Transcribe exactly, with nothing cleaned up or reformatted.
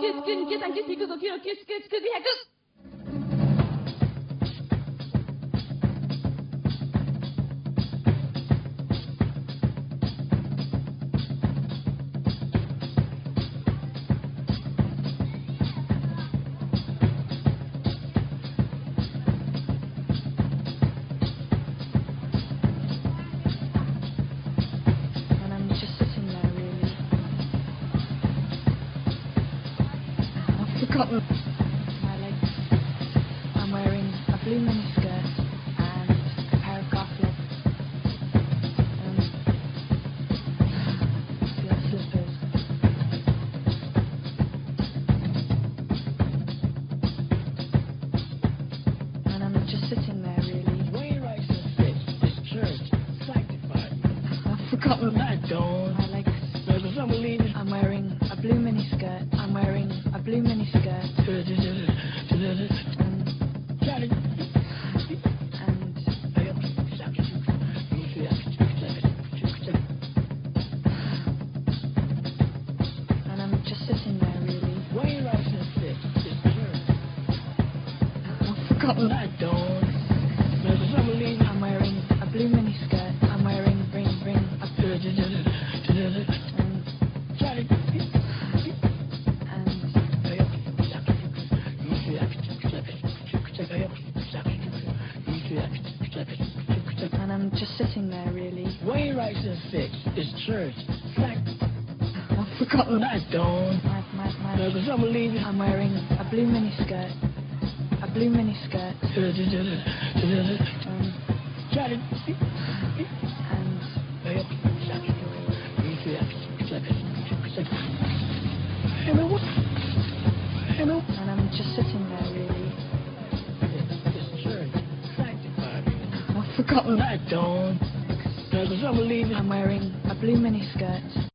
Forgotten my legs. I'm wearing a blue miniskirt and a pair of gauntlets and black slippers. And I'm just sitting there, really. Wainwright and Fitch, this church, sanctified. I've forgotten I don't. my legs. Because I'm leaving. I'm wearing a blue miniskirt. I'm wearing a blue miniskirt. And, and and I'm just sitting there, really. Wainwright and Fitch, this church. I've forgotten. I don't. Because I'm leaving. I'm wearing a blue miniskirt. I'm wearing ring, ring, a and, and I'm just sitting there, really. Wainwright and Fitch, this church. I've forgotten. I don't. My, my, my, Because I'm leaving. I'm wearing a blue miniskirt. A blue miniskirt. And, and and I'm just sitting there, really. This church, sanctified. I've forgotten. I don't. Because I'm leaving. I'm wearing a blue miniskirt.